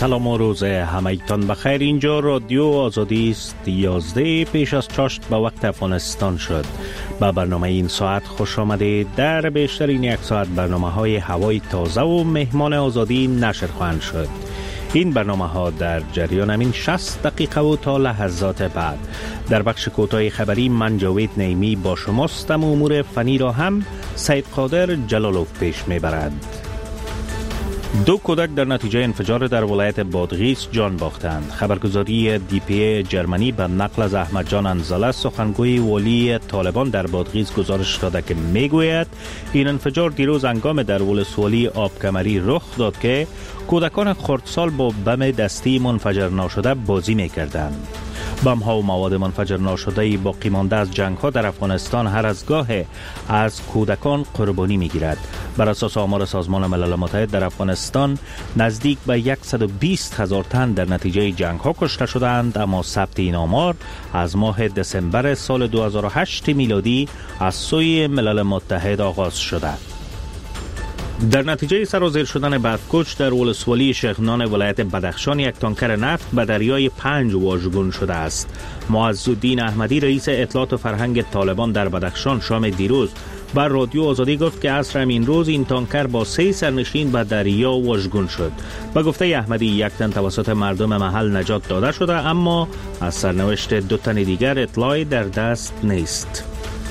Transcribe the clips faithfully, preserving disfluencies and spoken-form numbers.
سلام و روز همگیتان بخیر. اینجا رادیو آزادی است. یازده پیش از چاشت به وقت افغانستان شد. با برنامه این ساعت خوش آمده. در بیشتر این یک ساعت برنامه های هوای تازه و مهمان آزادی نشر خواهند شد. این برنامه ها در جریان همین شصت دقیقه و تا لحظات بعد. در بخش کوتاه خبری من جاوید نعیمی با شماستم و امور فنی را هم سید قادر جلالوف پیش میبرد. دو کودک در نتیجه انفجار در ولایت بادغیس جان باختند. خبرگزاری دی پی جرمنی به نقل از احمد جان انزله سخنگوی والی طالبان در بادغیس گزارش داده که میگوید این انفجار دیروز هنگام در ولسوالی آبکمری رخ داد که کودکان خردسال با بم دستی منفجر ناشده بازی میکردند. بم ها و مواد منفجر ناشده باقی مانده از جنگ ها در افغانستان هر از گاه از کودکان قربانی می گیرد. بر اساس آمار سازمان ملل متحد در افغانستان نزدیک به صد و بیست هزار تن در نتیجه جنگ ها کشته شدند، اما ثبت این آمار از ماه دسامبر سال دو هزار و هشت میلادی از سوی ملل متحد آغاز شده. در نتیجه سرازیر شدن برفکش در ولسوالی شیخنان ولایت بدخشان یک تانکر نفت به دریای پنج واژگون شده است. معزالدین احمدی رئیس اطلاعات و فرهنگ طالبان در بدخشان شام دیروز بر رادیو آزادی گفت که عصر همین روز این تانکر با سه سرنشین به دریا واژگون شد. به گفته احمدی یک تن توسط مردم محل نجات داده شده، اما از سرنوشت دو تن دیگر اطلاعی در دست نیست.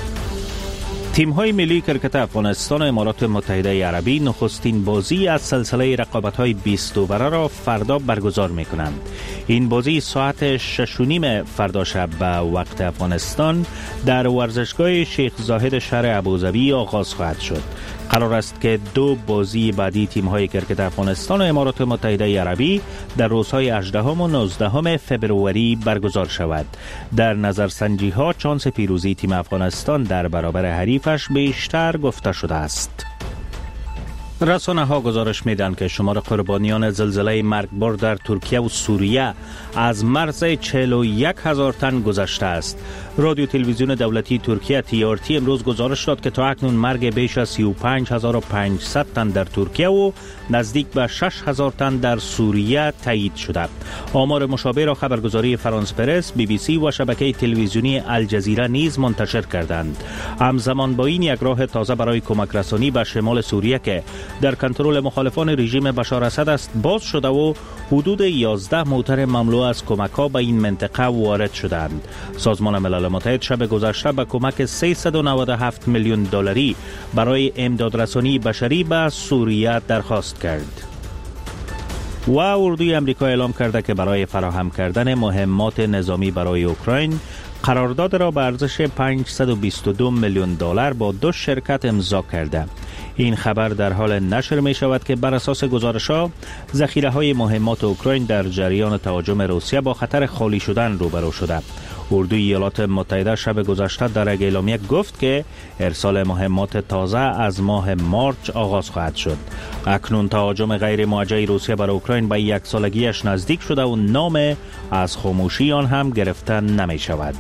تیم‌های ملی کرکت افغانستان و امارات متحده عربی نخستین بازی از سلسله رقابت‌های بیست اووره را فردا برگزار می‌کنند. این بازی ساعت شش و نیم فردا شب به وقت افغانستان در ورزشگاه شیخ زاهد شهر ابوظبی آغاز خواهد شد. قرار است که دو بازی بعدی تیم‌های کرکت افغانستان و امارات متحده عربی در روزهای هجدهم و نوزدهم فبروری برگزار شود. در نظرسنجی‌ها چانس پیروزی تیم افغانستان در برابر حریفش بیشتر گفته شده است. رسانه ها گزارش میدن که شمار قربانیان زلزله مرگبار در ترکیه و سوریه از مرز چهل و یک هزار تن گذشته است. رادیو تلویزیون دولتی ترکیه تی آر تی امروز گزارش داد که تا اکنون مرگ بیش از سی و پنج هزار و پانصد تن در ترکیه و نزدیک به شش هزار تن در سوریه تایید شده. آمار مشابه را خبرگزاری فرانس پرس، بی بی سی و شبکه تلویزیونی الجزیره نیز منتشر کردند. همزمان با این یک راه تازه برای کمک رسانی به شمال سوریه که در کنترل مخالفان رژیم بشار اسد است باز شده و حدود یازده موتر مملو از کمک‌ها به این منطقه وارد شدند. سازمان ملل متحد شب گذشته به کمک سیصد و نود و هفت میلیون دلاری برای امدادرسانی بشری به سوریه درخواست کرد. و اردوی امریکا اعلام کرده که برای فراهم کردن مهمات نظامی برای اوکراین قرارداد را به ارزش پانصد و بیست و دو میلیون دلار با دو شرکت امضا کرده. این خبر در حال نشر می شود که بر اساس گزارش‌ها ذخیره های مهمات اوکراین در جریان تهاجم روسیه با خطر خالی شدن روبرو شده. اردوی ایالات متحده شب گذشته در یک اعلامیه گفت که ارسال مهمات تازه از ماه مارچ آغاز خواهد شد. اکنون تهاجم غیر موجه روسیه بر اوکراین به یک سالگیش نزدیک شده و نام از خاموشی آن هم گرفته نمی شود.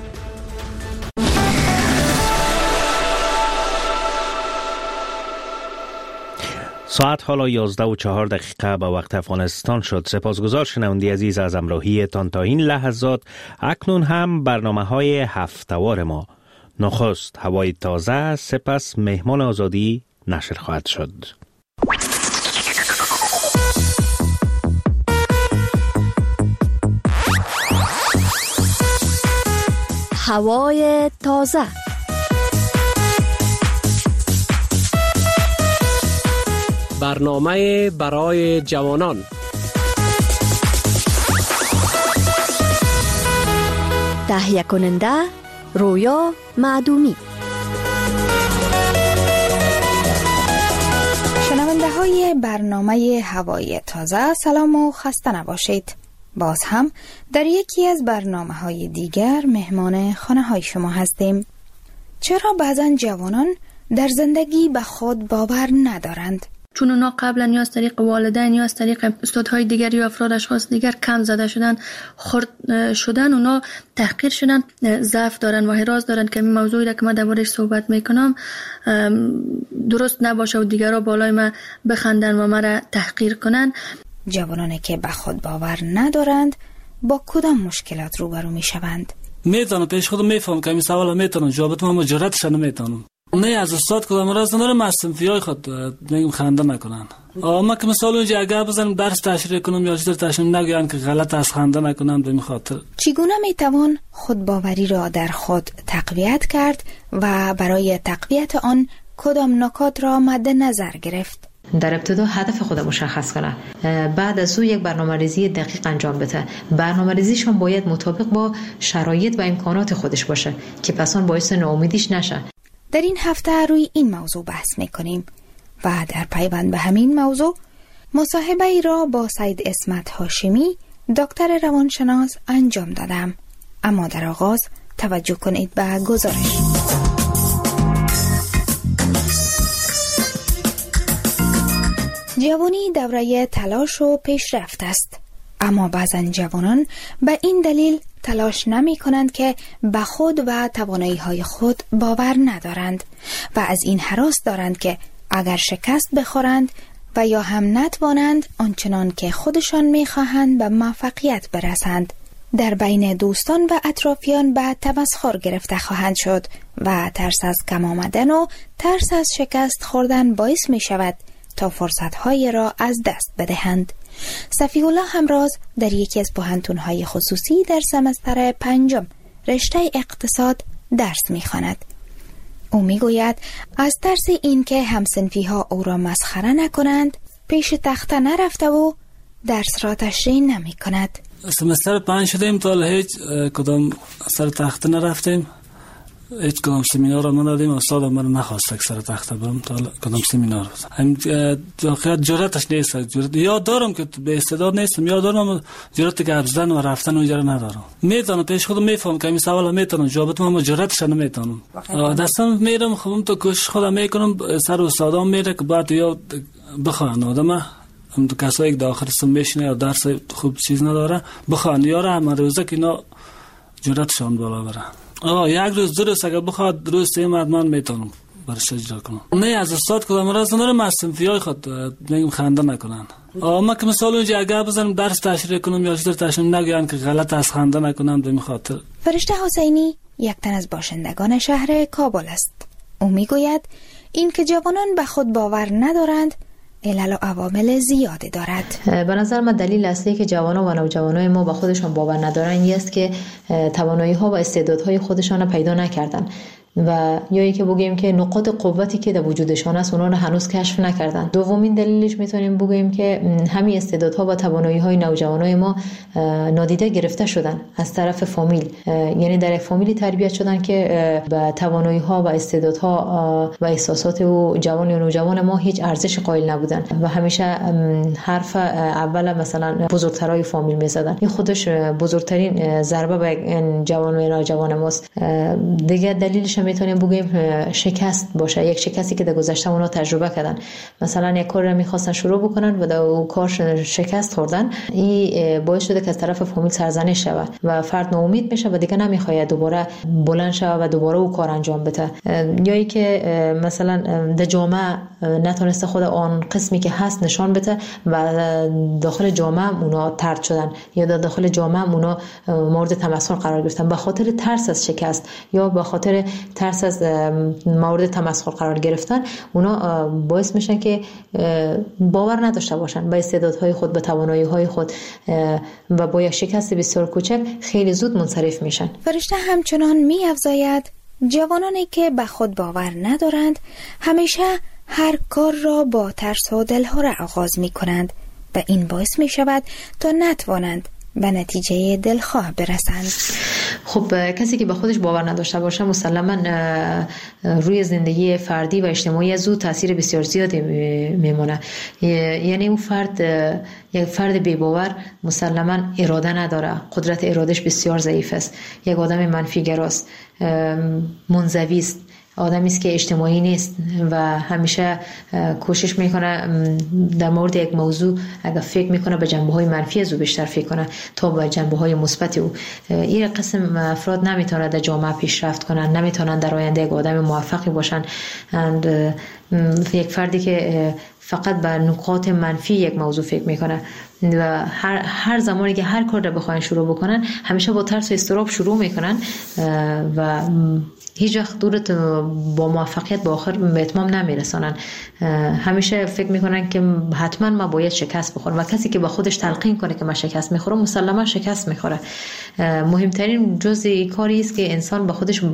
ساعت حالا یازده و چهار دقیقه به وقت افغانستان شد. سپاسگزار شنونده عزیز از همراهیتان تا این لحظات. اکنون هم برنامه های هفته‌وار ما. نخست هوای تازه، سپس مهمان آزادی نشر خواهد شد. هوای تازه. برنامه برای جوانان. تهیه کننده رویا معدومی. شنونده های برنامه هوای تازه، سلام و خسته نباشید. باز هم در یکی از برنامه های دیگر مهمان خانه های شما هستیم. چرا بعضن جوانان در زندگی به خود باور ندارند؟ چون اونا قبلا یا از طریق والدین یا از طریق استادهای دیگر یا افراد اشخاص دیگر کم زده شدن، خرد شدن، اونا تحقیر شدن، ضعف دارن و حراس دارن که این موضوعی را که من درباره‌اش صحبت میکنم درست نباشه و دیگرها بالای من بخندن و مرا تحقیر کنن. جوانانی که به خود باور ندارند با کدام مشکلات روبرو می شوند؟ میتونم پیش خودم میفهم که این سوال میتونم جواب بدم اما جرأتش نمیتونم. نه از استاد کدام راست ندارم از صنفیای خود میگم خنده نکنن. اما که مثلا اونجا اگر بزنم درس تشریح کنم یا چیزی تشریح نگوین که غلط از خنده نکنم به این خاطر. چگونه میتوان خودباوری را در خود تقویت کرد و برای تقویت آن کدام نکات را مد نظر گرفت؟ در ابتدا هدف خود مشخص کنه، بعد از او یک برنامه‌ریزی دقیق انجام بده. برنامه‌ریزیش هم باید مطابق با شرایط و امکانات خودش باشه که پس آن باعث ناامیدیش نشه. در این هفته روی این موضوع بحث میکنیم و در پیوند به همین موضوع مصاحبه ای را با سید اسمت هاشمی دکتر روانشناس انجام دادم. اما در آغاز توجه کنید به گزارش. جوانی دوره تلاش و پیشرفت است، اما بعضا جوانان به این دلیل تلاش نمی کنند که به خود و توانایی های خود باور ندارند و از این هراس دارند که اگر شکست بخورند و یا هم نتوانند آنچنان که خودشان می خواهند به موفقیت برسند، در بین دوستان و اطرافیان به تمسخر گرفته خواهند شد و ترس از کم آمدن و ترس از شکست خوردن باعث می شود تا فرصت‌های را از دست بدهند. صفیح الله همراز در یکی از پوهنتون‌های خصوصی در سمستر پنجم رشته اقتصاد درس می‌خواند. او می‌گوید از ترس اینکه همسنفی‌ها او را مسخره نکنند پیش تخته نرفته و درس را تشریح نمی‌کند. سمستر پنج شدیم تا هیچ کدام سر تخته نرفتیم، هیچ کدام سمینار رو ندادیم. استاد من نخواست که سر تخته برم تا کدام سمینار. هم واقعا جرأتش نیست. جرأت یاد دارم که به استعداد نیستم، یاد دارم اما جرأت که ابزدن و رفتن اونجا ندارم. میتونم پیش خودم میفهم که این سوال میتونم جواب بدم اما جرأتش نمیتونم. دستم میرم خودم تو کوشش خودم میکنم، سر استادام میره که بعد یا بخوان آدم هم تو کسایی که داخل سم میشینه یا درس خوب چیز نداره بخوان یاره هم روزه که اینا جرأتشون بالا بره. آه یک روز دو روز اگر بخواد روز سه من میتونم برش اجرا کنم. نه از استاد کدام راست ندارم از صنفیای خود میگم خنده نکنن. اما که مثلا اونجا اگر بزنم درس تشریح کنم یا چیزی تشریح نگوین که غلط از خنده نکنم به این خاطر. فرشته حسینی یک تن از باشندگان شهر کابل است. او میگوید این که جوانان به خود باور ندارند علل و عوامل زیادی دارد. به نظر من دلیل اصلی که جوانان و نوجوانای ما به خودشان باور ندارن این است که توانایی ها و استعدادهای خودشان را پیدا نکردن و یا اینکه بگیم که نقاط قوتی که در وجودشان است اونها رو هنوز کشف نکردن. دومین دلیلش میتونیم بگیم که همین استعدادها و توانایی‌های نوجوانای ما نادیده گرفته شدن از طرف فامیل، یعنی در یک فامیلی تربیت شدن که به توانایی‌ها و استعدادها و احساسات و جوان و نوجوان ما هیچ ارزش قائل نبودن و همیشه حرف اول مثلا بزرگترای فامیل میزدن. این خودش بزرگترین ضربه به جوان و نوجوان ماست. دیگه دلیلش میتونیم بگیم شکست باشه، یک شکستی که در گذشته اونا تجربه کردن، مثلا یک کار رو میخواستن شروع بکنن و در اون کار شکست خوردن، این باعث شده که از طرف فامیل سرزنش شود و فرد ناامید میشه و دیگه نمیخواد دوباره بلند شود و دوباره اون کار انجام بده. یا ای که مثلا در جامعه نتونسته خود آن قسمی که هست نشان بده و داخل جامعه اونا طرد شدن یا در داخل جامعه اونا مورد تمسخر قرار گرفتن به خاطر ترس از شکست یا به خاطر ترس از مورد تمسخر قرار گرفتن. اونا باعث میشن که باور نداشته باشن به استعدادهای خود، به توانایی‌های خود و با یک شکست بسیار کوچک خیلی زود منصرف میشن. فرشته همچنان می‌افزاید جوانانی که به خود باور ندارند همیشه هر کار را با ترس و دلهره آغاز می‌کنند و این باعث می‌شود تا نتوانند به نتیجه دلخواه برسند. خب کسی که به خودش باور نداشته باشه مسلماً روی زندگی فردی و اجتماعی از او تاثیر بسیار زیادی میمونه. یعنی اون فرد یک فرد بی باور مسلماً اراده نداره، قدرت ارادش بسیار ضعیف است، یک آدم منفی گراست، منزوی است، آدمی است که اجتماعی نیست و همیشه کوشش میکنه در مورد یک موضوع اگر فکر میکنه به جنبه‌های منفی از او بیشتر فکر کنه تا به جنبه‌های مثبت او. این قسم افراد نمیتونه در جامعه پیشرفت کنن، نمیتونن در آینده یک آدم موفقی باشن. یک فردی که فقط به نکات منفی یک موضوع فکر میکنه و هر هر زمانی که هر کار را بخواین شروع بکنن همیشه با ترس و استراب شروع میکنن و هیچ وقت دورت با موفقیت با آخر به اتمام نمیرسانن. همیشه فکر میکنن که حتما ما باید شکست بخورم و کسی که با خودش تلقین کنه که من شکست میخورم مسلما شکست میخوره. مهمترین جزء کاری است که انسان با خودش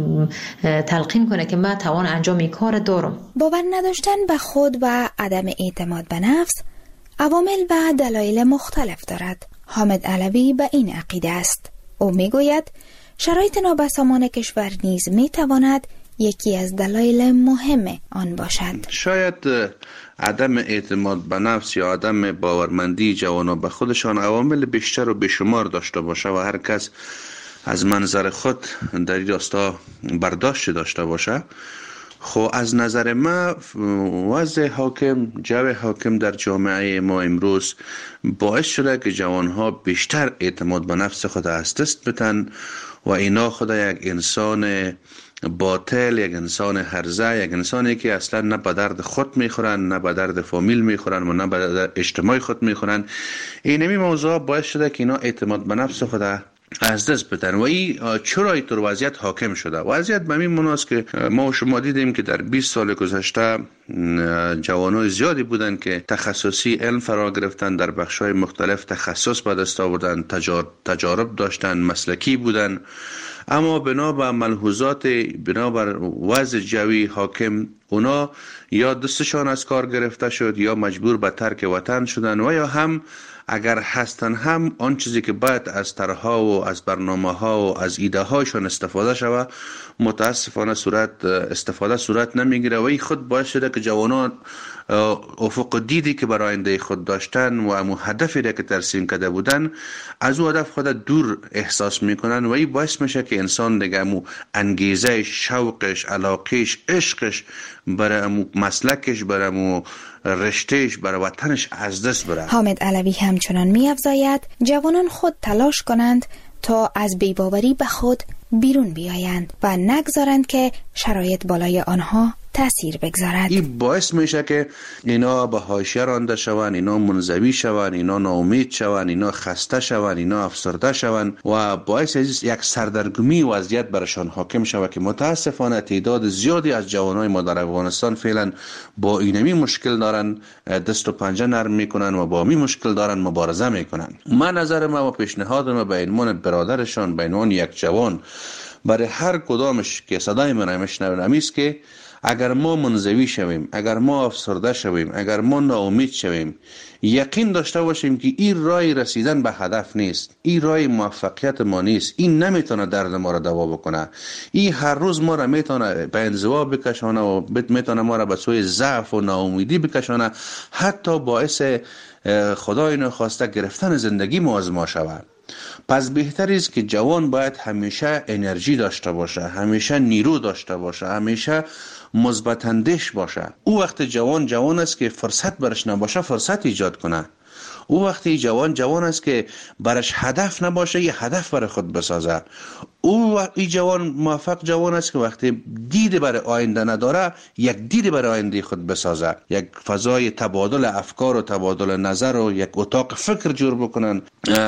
تلقین کنه که من توان انجام این کار دارم. باور نداشتن به خود و عدم اعتماد به نفس عوامل و دلایل مختلف دارد. حامد علوی به این عقیده است. او میگوید شرایط نابسامان کشور نیز میتواند یکی از دلایل مهم آن باشد. شاید عدم اعتماد به نفس یا عدم باورمندی جوانان به خودشان عوامل بیشتر و بیشمار داشته باشه و هر کس از منظر خود در این راستا برداشت داشته باشه. خب از نظر ما وضع حاکم، جو حاکم در جامعه ما امروز باعث شده که جوانها بیشتر اعتماد به نفس خود از دست بدن و اینا خود یک انسان باطل، یک انسان هرزه، یک انسانی که اصلا نه به درد خود میخورن، نه به درد فامیل میخورن و نه به درد اجتماع خود میخورن. اینمی موضوع باعث شده که اینا اعتماد به نفس خود از دست بدن و این چرا اینطور وضعیت حاکم شده؟ وضعیت به این مناست که ما و شما دیدیم که در بیست سال گذشته جوانای زیادی بودن که تخصصی علم فرا گرفتن، در بخش‌های مختلف تخصص به دست آوردن، تجارب داشتن، مسلکی بودن، اما بنابر ملحوظات، بنابر وضع جوی حاکم اونا یا دستشان از کار گرفته شد یا مجبور به ترک وطن شدن و یا هم اگر هستن هم آن چیزی که باید از طرح‌ها و از برنامه‌ها و از ایده هاشون استفاده شود متاسفانه صورت استفاده صورت نمیگیره و این خود باعث شده که جوانان افق دیدی که برای آینده خود داشتن و امو هدفی را که ترسیم کرده بودن از او هدف خود دور احساس میکنن و این باعث میشه که انسان دیگه امو انگیزه، شوقش، علاقش، عشقش برای امو مسلکش، برای امو رشتهش، برای وطنش از دست بره. حامد علوی همچنان می‌افزاید جوانان خود تلاش کنند تا از بی‌باوری به خود بیرون بیایند و نگذارند که شرایط بالای آنها تأثیر بگذارد. این باعث میشه که اینا به حاشیه رانده شوند، اینا منزوی شوند، اینا ناامید شوند، اینا خسته شوند، اینا افسرده شوند و باعث از یک سردرگمی وضعیت برشان حاکم شود که متاسفانه تعداد زیادی از جوانای ما در افغانستان فعلا با اینمی مشکل دارن، دست و پنجه نرم میکنن و با می مشکل دارن مبارزه میکنن. من نظر ما و پیشنهادم به عنوان برادرشان، به عنوان یک جوان برای هر کدامش که صدای من میشنوند است که اگر ما منزوی شویم، اگر ما افسرده شویم، اگر ما ناامید شویم، یقین داشته باشیم که این راه رسیدن به هدف نیست، این راه موفقیت ما نیست، این نمیتونه درد ما را دوا بکنه، این هر روز ما را میتونه به انزوا بکشانه و میتونه ما را به سوی ضعف و ناامیدی بکشانه، حتی باعث خدای نخواسته گرفتن زندگی ما از ما شود. پس بهتر است که جوان باید همیشه انرژی داشته باشه، همیشه نیرو داشته باشه، همیشه مثبت اندیش باشه. او وقت جوان جوان است که فرصت برش نباشه فرصت ایجاد کنه. او وقتی جوان جوان است که برش هدف نباشه یه هدف برای خود بسازه. او وقتی جوان موفق جوان است که وقتی دید برای آینده نداره یک دید برای آینده خود بسازه، یک فضای تبادل افکار و تبادل نظر و یک اتاق فکر جور بکنن،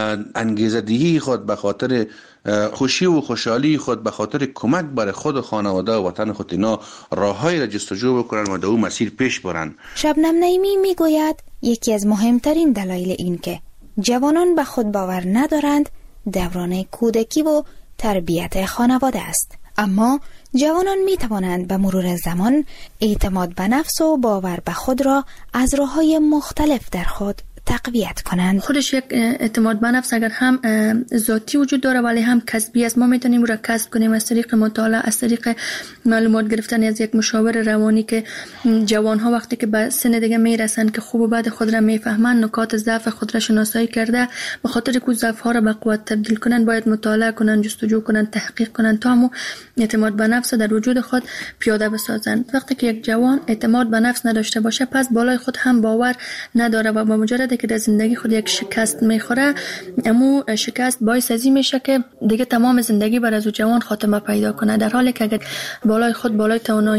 انگیزه دهی خود به خاطر خوشی و خوشحالی خود به خاطر کمک برای خود و خانواده و وطن خود اینا راههایی را جستجو بکنن و در اون مسیر پیش برن. شبنم نعیمی میگوید یکی از مهمترین دلایل این که جوانان به خود باور ندارند دوران کودکی و تربیت خانواده است. اما جوانان می توانند به مرور زمان اعتماد به نفس و باور به خود را از راه‌های مختلف در خود تقویت کنند. خودش یک اعتماد به نفس اگر هم ذاتی وجود داره ولی هم کسبی است. ما میتونیم را کسب کنیم از طریق مطالعه، از طریق معلومات گرفتن از یک مشاور روانی که جوان ها وقتی که به سن دیگه میرسن که خوب و بد خود را میفهمن، نکات ضعف خود را شناسایی کرده به خاطر که ضعف ها را به قوت تبدیل کنن باید مطالعه کنن، جستجو کنن، تحقیق کنن تا هم اعتماد به نفس در وجود خود پیاده بسازن. وقتی که یک جوان اعتماد به نفس نداشته باشه پس بالای خود هم باور نداره و با مجرد که در زندگی خود یک شکست میخوره امو شکست باعث ازی میشه که دیگه تمام زندگی بر از او جوان خاتمه پیدا کنه، در حالی که اگر بالای خود بالای توانایی